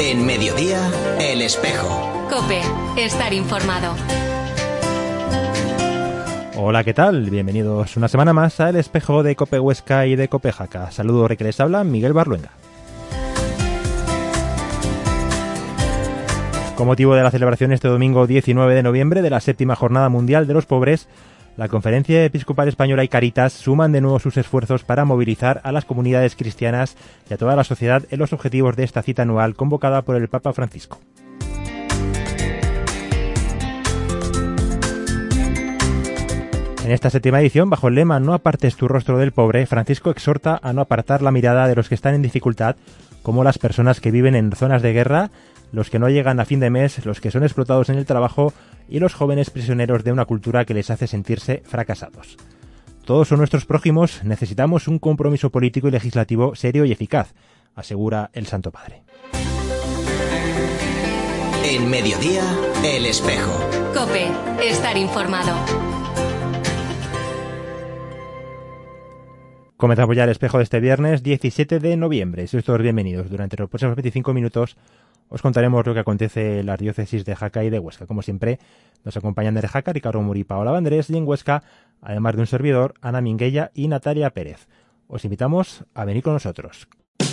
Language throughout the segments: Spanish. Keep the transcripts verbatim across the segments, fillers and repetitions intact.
En Mediodía, El Espejo. COPE, estar informado. Hola, ¿qué tal? Bienvenidos una semana más a El Espejo de COPE Huesca y de COPE Jaca. Saludos, que les habla Miguel Barluenga. Con motivo de la celebración este domingo diecinueve de noviembre de la séptima Jornada Mundial de los Pobres, la Conferencia Episcopal Española y Cáritas suman de nuevo sus esfuerzos para movilizar a las comunidades cristianas y a toda la sociedad en los objetivos de esta cita anual convocada por el Papa Francisco. En esta séptima edición, bajo el lema "No apartes tu rostro del pobre", Francisco exhorta a no apartar la mirada de los que están en dificultad, como las personas que viven en zonas de guerra, los que no llegan a fin de mes, los que son explotados en el trabajo y los jóvenes prisioneros de una cultura que les hace sentirse fracasados. Todos son nuestros prójimos, necesitamos un compromiso político y legislativo serio y eficaz, asegura el Santo Padre. En Mediodía, El Espejo. COPE, estar informado. Comenzamos ya El Espejo de este viernes diecisiete de noviembre. Sois todos bienvenidos. Durante los próximos veinticinco minutos os contaremos lo que acontece en las diócesis de Jaca y de Huesca. Como siempre, nos acompañan desde Jaca Ricardo Muri y Paola Vandrés, y en Huesca, además de un servidor, Ana Minguella y Natalia Pérez. Os invitamos a venir con nosotros.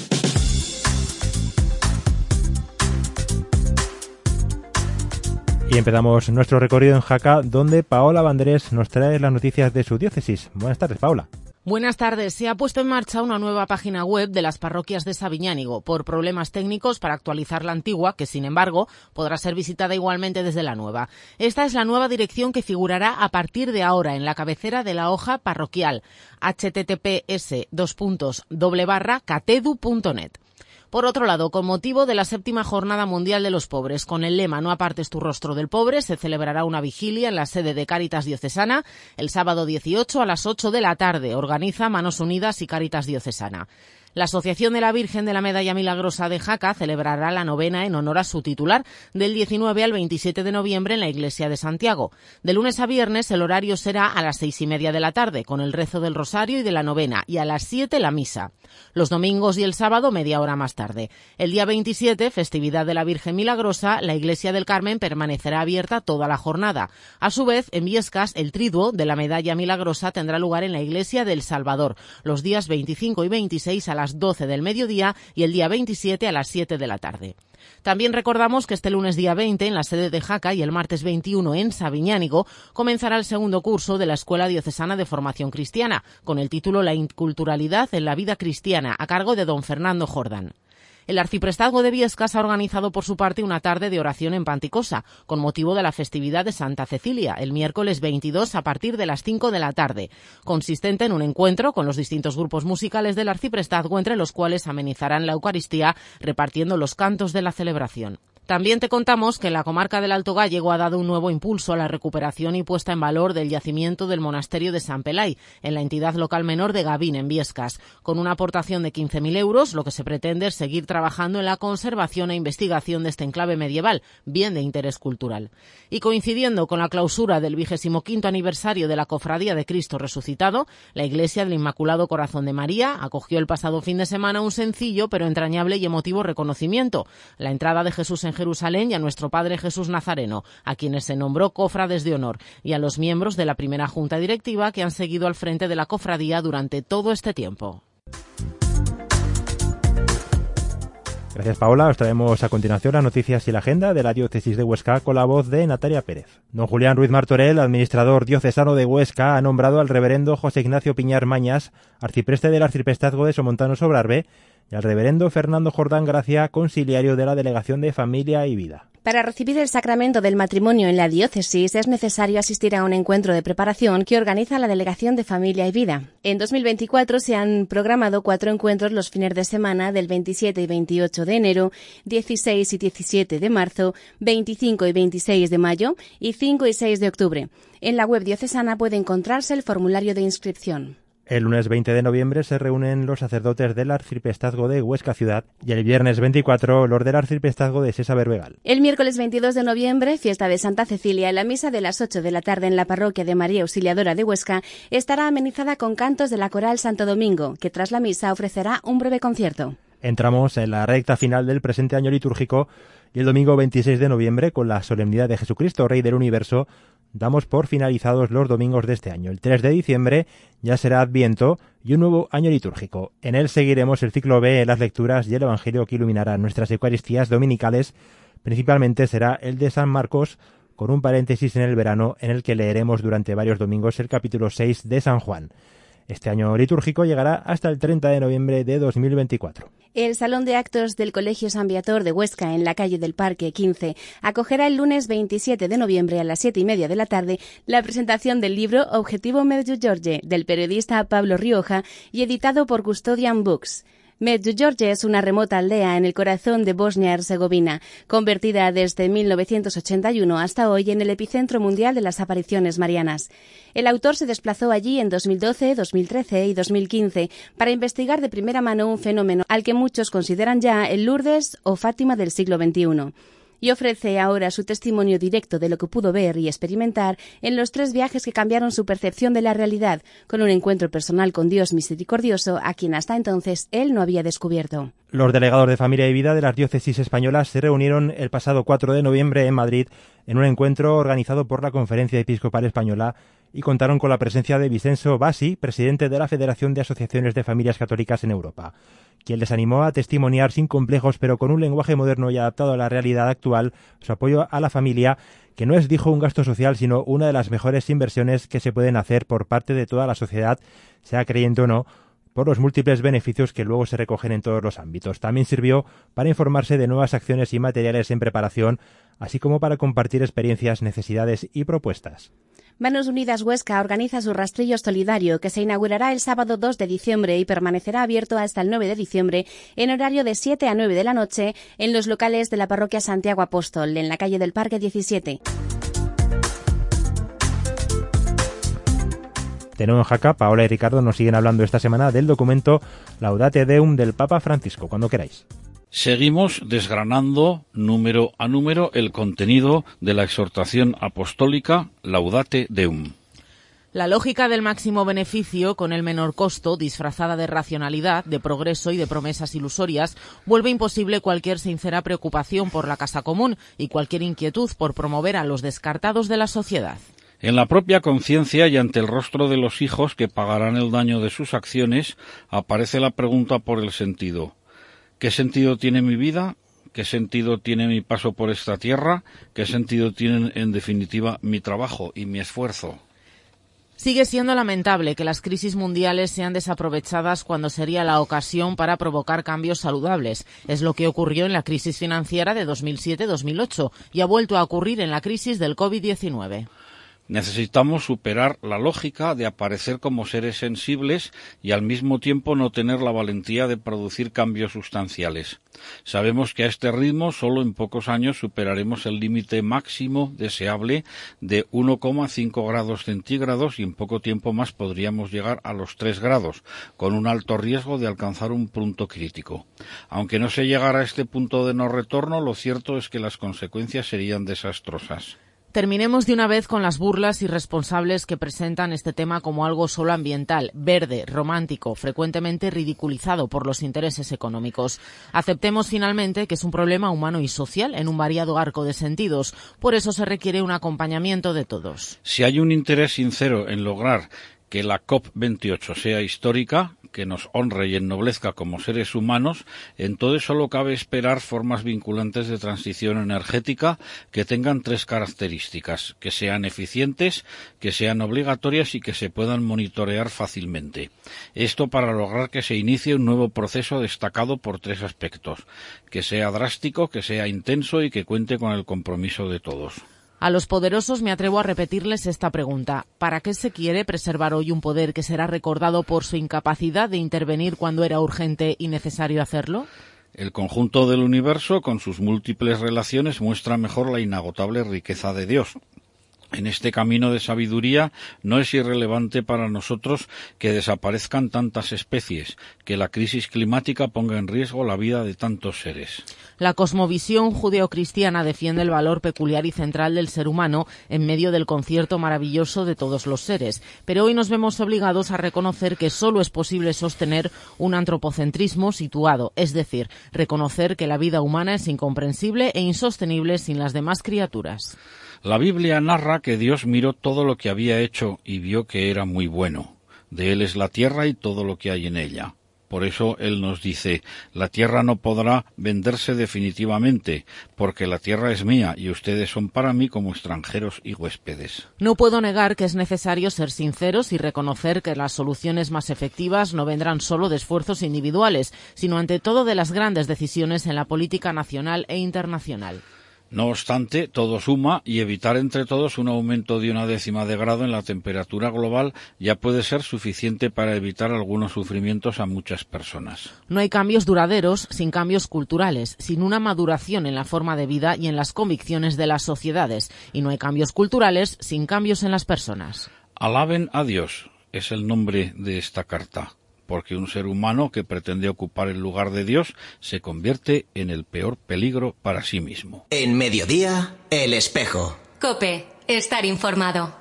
Y empezamos nuestro recorrido en Jaca, donde Paola Vandrés nos trae las noticias de su diócesis. Buenas tardes, Paola. Buenas tardes. Se ha puesto en marcha una nueva página web de las parroquias de Sabiñánigo por problemas técnicos para actualizar la antigua, que sin embargo podrá ser visitada igualmente desde la nueva. Esta es la nueva dirección que figurará a partir de ahora en la cabecera de la hoja parroquial, https dos puntos doble barra catedu punto net. Por otro lado, con motivo de la séptima Jornada Mundial de los Pobres, con el lema "No apartes tu rostro del pobre", se celebrará una vigilia en la sede de Cáritas Diocesana el sábado dieciocho a las ocho de la tarde. Organiza Manos Unidas y Cáritas Diocesana. La Asociación de la Virgen de la Medalla Milagrosa de Jaca celebrará la novena en honor a su titular del diecinueve al veintisiete de noviembre en la Iglesia de Santiago. De lunes a viernes el horario será a las seis y media de la tarde, con el rezo del rosario y de la novena, y a las siete la misa. Los domingos y el sábado media hora más tarde. El día veintisiete, festividad de la Virgen Milagrosa, la Iglesia del Carmen permanecerá abierta toda la jornada. A su vez, en Viescas, el triduo de la Medalla Milagrosa tendrá lugar en la Iglesia del Salvador, los días veinticinco y veintiséis a las doce del mediodía y el día veintisiete a las siete de la tarde. También recordamos que este lunes día veinte en la sede de Jaca y el martes veintiuno en Sabiñánigo comenzará el segundo curso de la Escuela Diocesana de Formación Cristiana, con el título La Inculturalidad en la Vida Cristiana, a cargo de don Fernando Jordán. El arciprestazgo de Viescas ha organizado por su parte una tarde de oración en Panticosa, con motivo de la festividad de Santa Cecilia, el miércoles veintidós a partir de las cinco de la tarde, consistente en un encuentro con los distintos grupos musicales del arciprestazgo, entre los cuales amenizarán la Eucaristía repartiendo los cantos de la celebración. También te contamos que la comarca del Alto Gállego ha dado un nuevo impulso a la recuperación y puesta en valor del yacimiento del monasterio de San Pelay, en la entidad local menor de Gavín, en Viescas. Con una aportación de quince mil euros, lo que se pretende es seguir trabajando en la conservación e investigación de este enclave medieval, bien de interés cultural. Y coincidiendo con la clausura del vigésimo quinto aniversario de la Cofradía de Cristo Resucitado, la Iglesia del Inmaculado Corazón de María acogió el pasado fin de semana un sencillo pero entrañable y emotivo reconocimiento: la entrada de Jesús en Jerusalén y a nuestro Padre Jesús Nazareno, a quienes se nombró cofrades de honor, y a los miembros de la primera junta directiva que han seguido al frente de la cofradía durante todo este tiempo. Gracias, Paola. Os traemos a continuación las noticias y la agenda de la diócesis de Huesca con la voz de Natalia Pérez. Don Julián Ruiz Martorell, administrador diocesano de Huesca, ha nombrado al reverendo José Ignacio Piñar Mañas, arcipreste del arciprestazgo de Somontano Sobrarbe, y al reverendo Fernando Jordán Gracia, conciliario de la Delegación de Familia y Vida. Para recibir el sacramento del matrimonio en la diócesis es necesario asistir a un encuentro de preparación que organiza la Delegación de Familia y Vida. En dos mil veinticuatro se han programado cuatro encuentros los fines de semana del veintisiete y veintiocho de enero, dieciséis y diecisiete de marzo, veinticinco y veintiséis de mayo y cinco y seis de octubre. En la web diocesana puede encontrarse el formulario de inscripción. El lunes veinte de noviembre se reúnen los sacerdotes del arciprestazgo de Huesca Ciudad y el viernes veinticuatro los del arciprestazgo de Sesa Berbegal. El miércoles veintidós de noviembre, fiesta de Santa Cecilia, la misa de las ocho de la tarde en la parroquia de María Auxiliadora de Huesca estará amenizada con cantos de la coral Santo Domingo, que tras la misa ofrecerá un breve concierto. Entramos en la recta final del presente año litúrgico y el domingo veintiséis de noviembre, con la solemnidad de Jesucristo, Rey del Universo, damos por finalizados los domingos de este año. El tres de diciembre ya será Adviento y un nuevo año litúrgico. En él seguiremos el ciclo B en las lecturas y el Evangelio que iluminará nuestras Eucaristías dominicales. Principalmente será el de San Marcos, con un paréntesis en el verano en el que leeremos durante varios domingos el capítulo seis de San Juan. Este año litúrgico llegará hasta el treinta de noviembre de dos mil veinticuatro. El Salón de Actos del Colegio San Viator de Huesca, en la calle del Parque quince, acogerá el lunes veintisiete de noviembre a las siete y media de la tarde la presentación del libro Objetivo Medjugorje, del periodista Pablo Rioja y editado por Custodian Books. Medjugorje es una remota aldea en el corazón de Bosnia-Herzegovina, convertida desde mil novecientos ochenta y uno hasta hoy en el epicentro mundial de las apariciones marianas. El autor se desplazó allí en dos mil doce, dos mil trece y dos mil quince para investigar de primera mano un fenómeno al que muchos consideran ya el Lourdes o Fátima del siglo veintiuno. Y ofrece ahora su testimonio directo de lo que pudo ver y experimentar en los tres viajes que cambiaron su percepción de la realidad, con un encuentro personal con Dios misericordioso, a quien hasta entonces él no había descubierto. Los delegados de Familia y Vida de las diócesis españolas se reunieron el pasado cuatro de noviembre en Madrid en un encuentro organizado por la Conferencia Episcopal Española y contaron con la presencia de Vicenzo Bassi, presidente de la Federación de Asociaciones de Familias Católicas en Europa, quien les animó a testimoniar sin complejos pero con un lenguaje moderno y adaptado a la realidad actual su apoyo a la familia, que no es, dijo, un gasto social, sino una de las mejores inversiones que se pueden hacer por parte de toda la sociedad, sea creyente o no, por los múltiples beneficios que luego se recogen en todos los ámbitos. También sirvió para informarse de nuevas acciones y materiales en preparación, así como para compartir experiencias, necesidades y propuestas. Manos Unidas Huesca organiza su rastrillo solidario, que se inaugurará el sábado dos de diciembre y permanecerá abierto hasta el nueve de diciembre en horario de siete a nueve de la noche en los locales de la parroquia Santiago Apóstol, en la calle del Parque diecisiete. De nuevo en Jaca, Paola y Ricardo nos siguen hablando esta semana del documento Laudate Deum del Papa Francisco. Cuando queráis. Seguimos desgranando número a número el contenido de la exhortación apostólica Laudate Deum. La lógica del máximo beneficio con el menor costo, disfrazada de racionalidad, de progreso y de promesas ilusorias, vuelve imposible cualquier sincera preocupación por la casa común y cualquier inquietud por promover a los descartados de la sociedad. En la propia conciencia y ante el rostro de los hijos que pagarán el daño de sus acciones, aparece la pregunta por el sentido. ¿Qué sentido tiene mi vida? ¿Qué sentido tiene mi paso por esta tierra? ¿Qué sentido tienen, en definitiva, mi trabajo y mi esfuerzo? Sigue siendo lamentable que las crisis mundiales sean desaprovechadas cuando sería la ocasión para provocar cambios saludables. Es lo que ocurrió en la crisis financiera de dos mil siete dos mil ocho y ha vuelto a ocurrir en la crisis del covid diecinueve. Necesitamos superar la lógica de aparecer como seres sensibles y al mismo tiempo no tener la valentía de producir cambios sustanciales. Sabemos que a este ritmo solo en pocos años superaremos el límite máximo deseable de uno coma cinco grados centígrados y en poco tiempo más podríamos llegar a los tres grados, con un alto riesgo de alcanzar un punto crítico. Aunque no se llegara a este punto de no retorno, lo cierto es que las consecuencias serían desastrosas. Terminemos de una vez con las burlas irresponsables que presentan este tema como algo solo ambiental, verde, romántico, frecuentemente ridiculizado por los intereses económicos. Aceptemos finalmente que es un problema humano y social en un variado arco de sentidos. Por eso se requiere un acompañamiento de todos. Si hay un interés sincero en lograr que la COP veintiocho sea histórica, que nos honre y ennoblezca como seres humanos, entonces solo cabe esperar formas vinculantes de transición energética que tengan tres características: que sean eficientes, que sean obligatorias y que se puedan monitorear fácilmente. Esto para lograr que se inicie un nuevo proceso destacado por tres aspectos: que sea drástico, que sea intenso y que cuente con el compromiso de todos. A los poderosos me atrevo a repetirles esta pregunta. ¿Para qué se quiere preservar hoy un poder que será recordado por su incapacidad de intervenir cuando era urgente y necesario hacerlo? El conjunto del universo, con sus múltiples relaciones, muestra mejor la inagotable riqueza de Dios. En este camino de sabiduría no es irrelevante para nosotros que desaparezcan tantas especies, que la crisis climática ponga en riesgo la vida de tantos seres. La cosmovisión judeocristiana defiende el valor peculiar y central del ser humano en medio del concierto maravilloso de todos los seres, pero hoy nos vemos obligados a reconocer que solo es posible sostener un antropocentrismo situado, es decir, reconocer que la vida humana es incomprensible e insostenible sin las demás criaturas. La Biblia narra que Dios miró todo lo que había hecho y vio que era muy bueno. De Él es la tierra y todo lo que hay en ella. Por eso Él nos dice, la tierra no podrá venderse definitivamente, porque la tierra es mía y ustedes son para mí como extranjeros y huéspedes. No puedo negar que es necesario ser sinceros y reconocer que las soluciones más efectivas no vendrán solo de esfuerzos individuales, sino ante todo de las grandes decisiones en la política nacional e internacional. No obstante, todo suma y evitar entre todos un aumento de una décima de grado en la temperatura global ya puede ser suficiente para evitar algunos sufrimientos a muchas personas. No hay cambios duraderos sin cambios culturales, sin una maduración en la forma de vida y en las convicciones de las sociedades, y no hay cambios culturales sin cambios en las personas. Alaben a Dios es el nombre de esta carta, porque un ser humano que pretende ocupar el lugar de Dios se convierte en el peor peligro para sí mismo. En Mediodía, El Espejo. COPE, estar informado.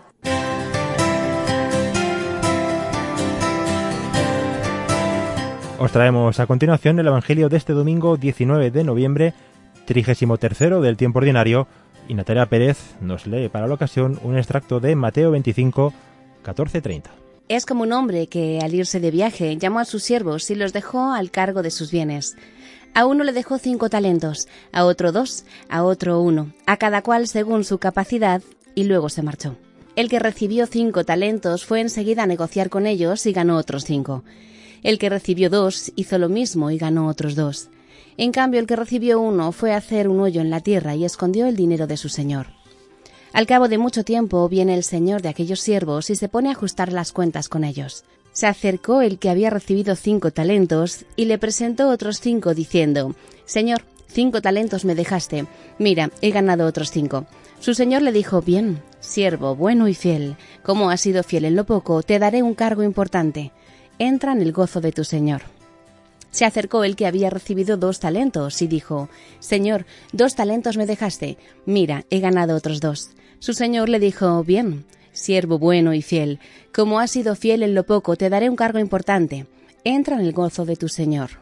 Os traemos a continuación el Evangelio de este domingo diecinueve de noviembre, trigésimo tercero del tiempo ordinario, y Natalia Pérez nos lee para la ocasión un extracto de Mateo veinticinco, catorce treinta. Es como un hombre que, al irse de viaje, llamó a sus siervos y los dejó al cargo de sus bienes. A uno le dejó cinco talentos, a otro dos, a otro uno, a cada cual según su capacidad, y luego se marchó. El que recibió cinco talentos fue enseguida a negociar con ellos y ganó otros cinco. El que recibió dos hizo lo mismo y ganó otros dos. En cambio, el que recibió uno fue a hacer un hoyo en la tierra y escondió el dinero de su señor. Al cabo de mucho tiempo viene el señor de aquellos siervos y se pone a ajustar las cuentas con ellos. Se acercó el que había recibido cinco talentos y le presentó otros cinco diciendo: «Señor, cinco talentos me dejaste. Mira, he ganado otros cinco». Su señor le dijo: «Bien, siervo bueno y fiel. Como has sido fiel en lo poco, te daré un cargo importante. Entra en el gozo de tu señor». Se acercó el que había recibido dos talentos y dijo: «Señor, dos talentos me dejaste. Mira, he ganado otros dos». Su señor le dijo: «Bien, siervo bueno y fiel. Como has sido fiel en lo poco, te daré un cargo importante. Entra en el gozo de tu señor».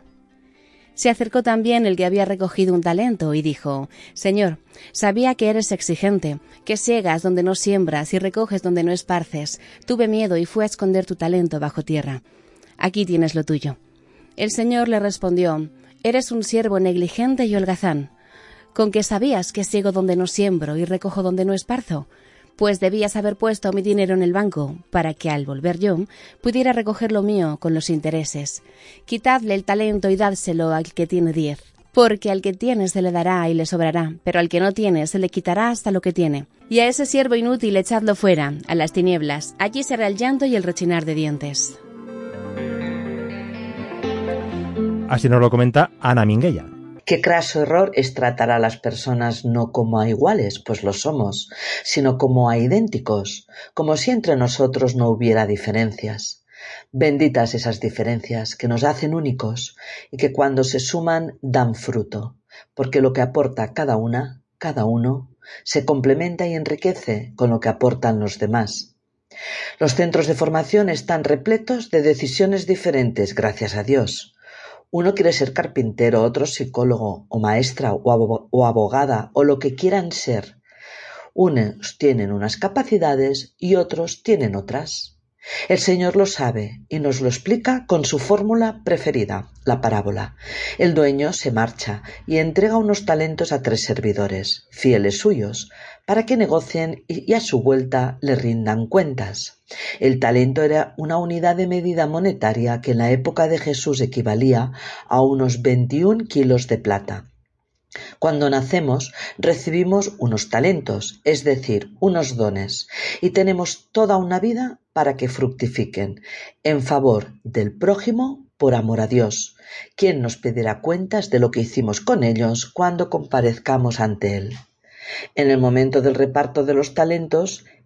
Se acercó también el que había recogido un talento y dijo: «Señor, sabía que eres exigente, que siegas donde no siembras y recoges donde no esparces. Tuve miedo y fui a esconder tu talento bajo tierra. Aquí tienes lo tuyo». El señor le respondió: «Eres un siervo negligente y holgazán. ¿Con qué sabías que siego donde no siembro y recojo donde no esparzo? Pues debías haber puesto mi dinero en el banco, para que al volver yo pudiera recoger lo mío con los intereses. Quitadle el talento y dádselo al que tiene diez. Porque al que tiene se le dará y le sobrará, pero al que no tiene se le quitará hasta lo que tiene. Y a ese siervo inútil echadlo fuera, a las tinieblas. Allí será el llanto y el rechinar de dientes». Así nos lo comenta Ana Minguella. Qué craso error es tratar a las personas no como a iguales, pues lo somos, sino como a idénticos, como si entre nosotros no hubiera diferencias. Benditas esas diferencias que nos hacen únicos y que cuando se suman dan fruto, porque lo que aporta cada una, cada uno, se complementa y enriquece con lo que aportan los demás. Los centros de formación están repletos de decisiones diferentes, gracias a Dios. Uno quiere ser carpintero, otro psicólogo, o maestra, o abogada, o lo que quieran ser. Unos tienen unas capacidades y otros tienen otras. El Señor lo sabe y nos lo explica con su fórmula preferida, la parábola. El dueño se marcha y entrega unos talentos a tres servidores, fieles suyos, para que negocien y a su vuelta le rindan cuentas. El talento era una unidad de medida monetaria que en la época de Jesús equivalía a unos veintiún kilos de plata. Cuando nacemos recibimos unos talentos, es decir, unos dones, y tenemos toda una vida para que fructifiquen, en favor del prójimo por amor a Dios, quien nos pedirá cuentas de lo que hicimos con ellos cuando comparezcamos ante Él. En el momento del reparto de los talentos,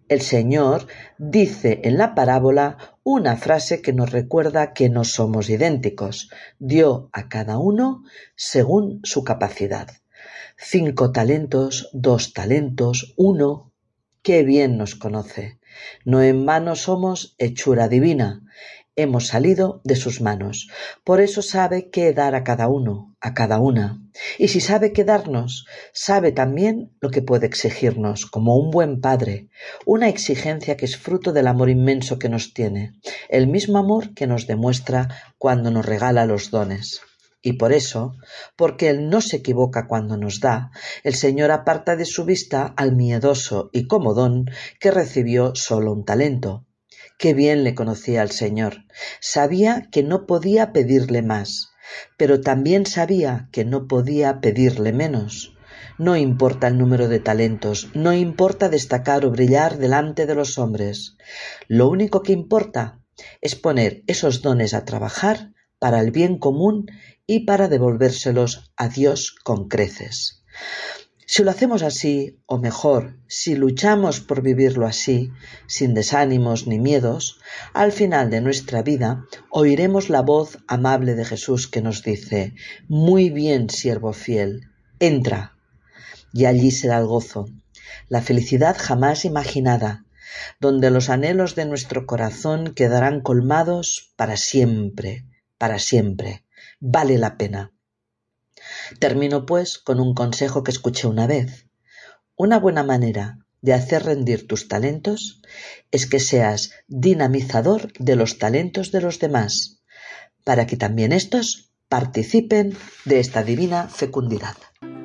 El Señor dice en la parábola una frase que nos recuerda que no somos idénticos. Dio a cada uno según su capacidad. Cinco talentos, dos talentos, uno. ¡Qué bien nos conoce! No en vano somos hechura divina. Hemos salido de sus manos. Por eso sabe qué dar a cada uno, a cada una. Y si sabe qué darnos, sabe también lo que puede exigirnos, como un buen padre. Una exigencia que es fruto del amor inmenso que nos tiene. El mismo amor que nos demuestra cuando nos regala los dones. Y por eso, porque Él no se equivoca cuando nos da, el Señor aparta de su vista al miedoso y comodón que recibió solo un talento. Qué bien le conocía al Señor. Sabía que no podía pedirle más, pero también sabía que no podía pedirle menos. No importa el número de talentos, no importa destacar o brillar delante de los hombres. Lo único que importa es poner esos dones a trabajar para el bien común y para devolvérselos a Dios con creces. Si lo hacemos así, o mejor, si luchamos por vivirlo así, sin desánimos ni miedos, al final de nuestra vida oiremos la voz amable de Jesús que nos dice: «Muy bien, siervo fiel, entra». Y allí será el gozo, la felicidad jamás imaginada, donde los anhelos de nuestro corazón quedarán colmados para siempre, para siempre. Vale la pena. Termino pues con un consejo que escuché una vez. Una buena manera de hacer rendir tus talentos es que seas dinamizador de los talentos de los demás, para que también estos participen de esta divina fecundidad.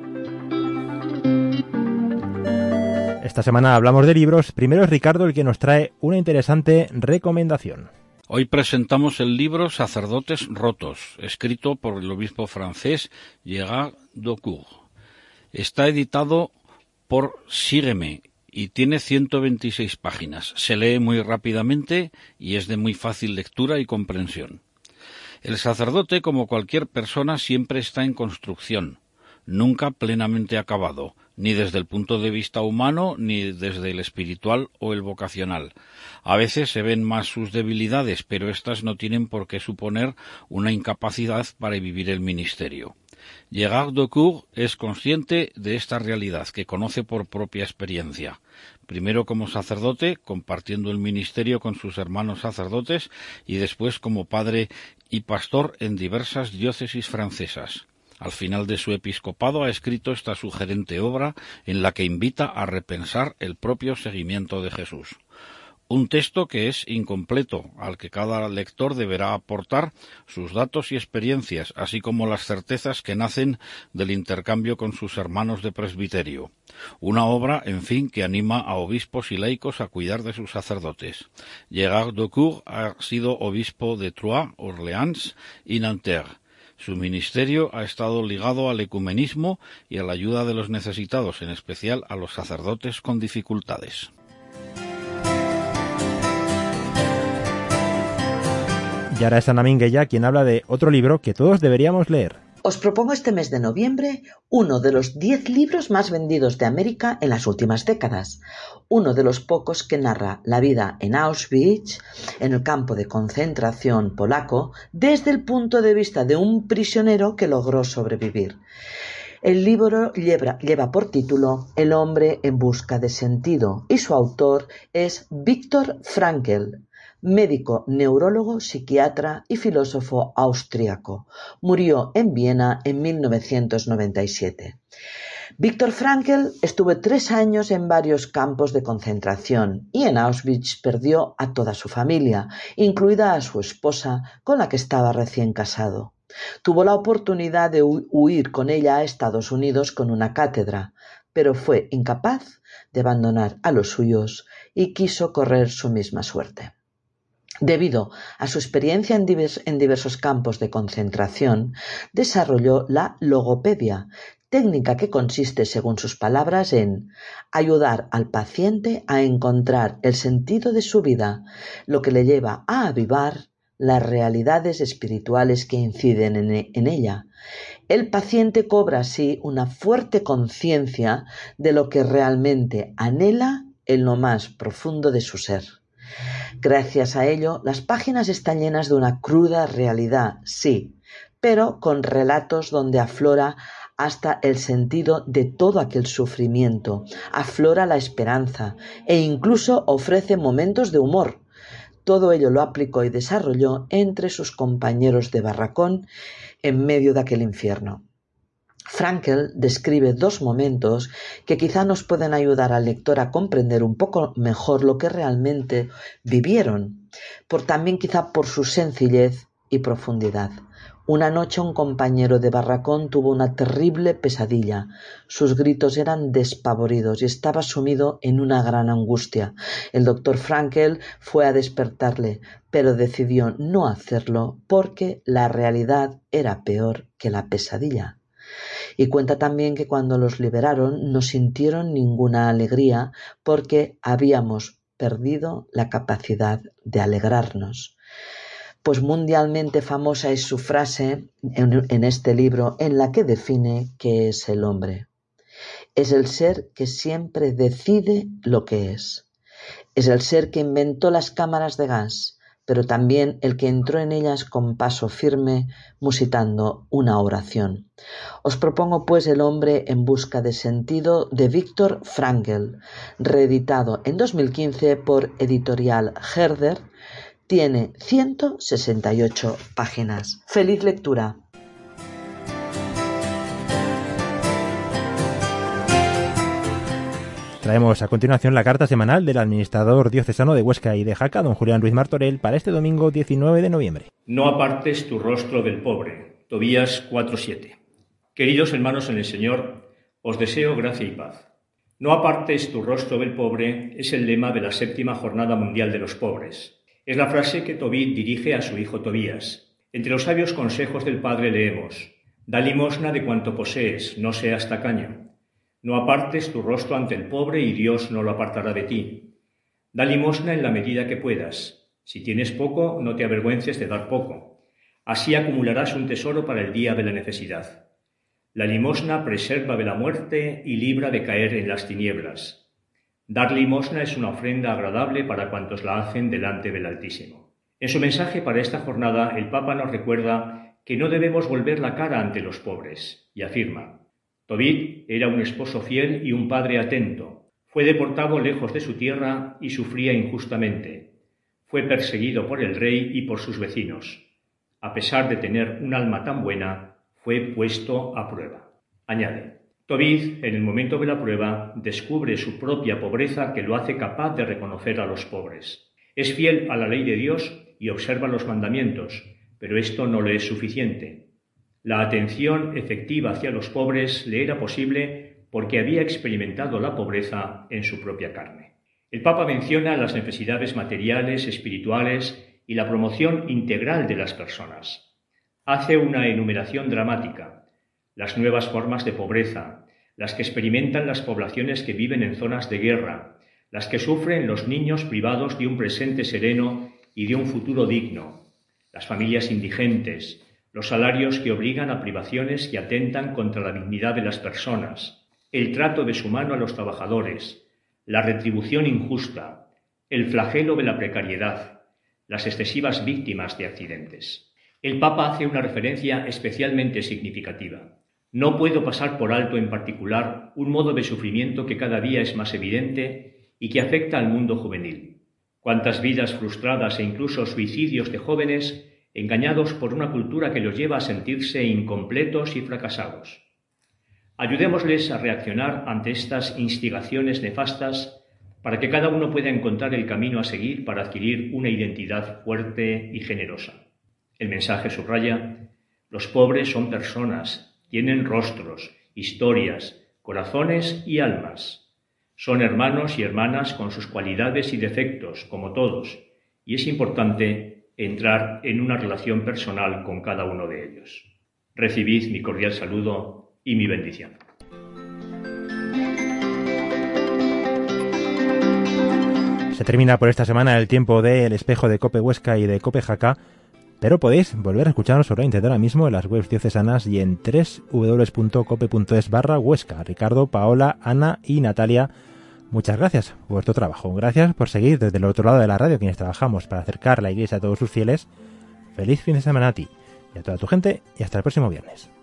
Esta semana hablamos de libros. Primero es Ricardo el que nos trae una interesante recomendación. Hoy presentamos el libro Sacerdotes rotos, escrito por el obispo francés Gérard Daucourt. Está editado por Sígueme y tiene ciento veintiséis páginas. Se lee muy rápidamente y es de muy fácil lectura y comprensión. El sacerdote, como cualquier persona, siempre está en construcción, nunca plenamente acabado, ni desde el punto de vista humano, ni desde el espiritual o el vocacional. A veces se ven más sus debilidades, pero éstas no tienen por qué suponer una incapacidad para vivir el ministerio. Gérard Daucourt es consciente de esta realidad, que conoce por propia experiencia. Primero como sacerdote, compartiendo el ministerio con sus hermanos sacerdotes, y después como padre y pastor en diversas diócesis francesas. Al final de su episcopado ha escrito esta sugerente obra en la que invita a repensar el propio seguimiento de Jesús. Un texto que es incompleto, al que cada lector deberá aportar sus datos y experiencias, así como las certezas que nacen del intercambio con sus hermanos de presbiterio. Una obra, en fin, que anima a obispos y laicos a cuidar de sus sacerdotes. Gérard Daucourt ha sido obispo de Troyes, Orleans y Nanterre. Su ministerio ha estado ligado al ecumenismo y a la ayuda de los necesitados, en especial a los sacerdotes con dificultades. Y ahora es Ana Minguella quien habla de otro libro que todos deberíamos leer. Os propongo este mes de noviembre uno de los diez libros más vendidos de América en las últimas décadas. Uno de los pocos que narra la vida en Auschwitz, en el campo de concentración polaco, desde el punto de vista de un prisionero que logró sobrevivir. El libro lleva, lleva por título El hombre en busca de sentido y su autor es Viktor Frankl, médico, neurólogo, psiquiatra y filósofo austríaco. Murió en Viena en mil novecientos noventa y siete. Viktor Frankl estuvo tres años en varios campos de concentración y en Auschwitz perdió a toda su familia, incluida a su esposa, con la que estaba recién casado. Tuvo la oportunidad de hu- huir con ella a Estados Unidos con una cátedra, pero fue incapaz de abandonar a los suyos y quiso correr su misma suerte. Debido a su experiencia en, divers, en diversos campos de concentración, desarrolló la logopedia, técnica que consiste, según sus palabras, en ayudar al paciente a encontrar el sentido de su vida, lo que le lleva a avivar las realidades espirituales que inciden en, en ella. El paciente cobra así una fuerte conciencia de lo que realmente anhela en lo más profundo de su ser. Gracias a ello, las páginas están llenas de una cruda realidad, sí, pero con relatos donde aflora hasta el sentido de todo aquel sufrimiento, aflora la esperanza e incluso ofrece momentos de humor. Todo ello lo aplicó y desarrolló entre sus compañeros de barracón en medio de aquel infierno. Frankl describe dos momentos que quizá nos pueden ayudar al lector a comprender un poco mejor lo que realmente vivieron, por también quizá por su sencillez y profundidad. Una noche un compañero de barracón tuvo una terrible pesadilla. Sus gritos eran despavoridos y estaba sumido en una gran angustia. El doctor Frankl fue a despertarle, pero decidió no hacerlo porque la realidad era peor que la pesadilla. Y cuenta también que cuando los liberaron no sintieron ninguna alegría porque habíamos perdido la capacidad de alegrarnos. Pues mundialmente famosa es su frase en, en este libro en la que define qué es el hombre. Es el ser que siempre decide lo que es. Es el ser que inventó las cámaras de gas, pero también el que entró en ellas con paso firme, musitando una oración. Os propongo pues El hombre en busca de sentido de Viktor Frankl, reeditado en dos mil quince por Editorial Herder. Tiene ciento sesenta y ocho páginas. ¡Feliz lectura! Traemos a continuación la carta semanal del administrador diocesano de Huesca y de Jaca, don Julián Ruiz Martorell, para este domingo diecinueve de noviembre. No apartes tu rostro del pobre. Tobías cuatro siete. Queridos hermanos en el Señor, os deseo gracia y paz. No apartes tu rostro del pobre es el lema de la séptima Jornada Mundial de los Pobres. Es la frase que Tobit dirige a su hijo Tobías. Entre los sabios consejos del Padre leemos: da limosna de cuanto posees, no seas tacaño. No apartes tu rostro ante el pobre y Dios no lo apartará de ti. Da limosna en la medida que puedas. Si tienes poco, no te avergüences de dar poco. Así acumularás un tesoro para el día de la necesidad. La limosna preserva de la muerte y libra de caer en las tinieblas. Dar limosna es una ofrenda agradable para cuantos la hacen delante del Altísimo. En su mensaje para esta jornada, el Papa nos recuerda que no debemos volver la cara ante los pobres, y afirma: Tobit era un esposo fiel y un padre atento. Fue deportado lejos de su tierra y sufría injustamente. Fue perseguido por el rey y por sus vecinos. A pesar de tener un alma tan buena, fue puesto a prueba. Añade: Tobit, en el momento de la prueba, descubre su propia pobreza que lo hace capaz de reconocer a los pobres. Es fiel a la ley de Dios y observa los mandamientos, pero esto no le es suficiente. La atención efectiva hacia los pobres le era posible porque había experimentado la pobreza en su propia carne. El Papa menciona las necesidades materiales, espirituales y la promoción integral de las personas. Hace una enumeración dramática: las nuevas formas de pobreza, las que experimentan las poblaciones que viven en zonas de guerra, las que sufren los niños privados de un presente sereno y de un futuro digno, las familias indigentes, los salarios que obligan a privaciones y atentan contra la dignidad de las personas, el trato deshumano a los trabajadores, la retribución injusta, el flagelo de la precariedad, las excesivas víctimas de accidentes. El Papa hace una referencia especialmente significativa. No puedo pasar por alto en particular un modo de sufrimiento que cada día es más evidente y que afecta al mundo juvenil. Cuántas vidas frustradas e incluso suicidios de jóvenes engañados por una cultura que los lleva a sentirse incompletos y fracasados. Ayudémosles a reaccionar ante estas instigaciones nefastas para que cada uno pueda encontrar el camino a seguir para adquirir una identidad fuerte y generosa. El mensaje subraya: los pobres son personas, tienen rostros, historias, corazones y almas. Son hermanos y hermanas con sus cualidades y defectos, como todos, y es importante entrar en una relación personal con cada uno de ellos. Recibid mi cordial saludo y mi bendición. Se termina por esta semana el tiempo de El Espejo de Cope Huesca y de Cope Jaca, pero podéis volver a escucharnos o internet ahora mismo en las webs diocesanas y en doble u doble u doble u punto cope punto es barra Huesca. Ricardo, Paola, Ana y Natalia Muchas gracias por vuestro trabajo. Gracias por seguir desde el otro lado de la radio quienes trabajamos para acercar la Iglesia a todos sus fieles. Feliz fin de semana a ti y a toda tu gente y hasta el próximo viernes.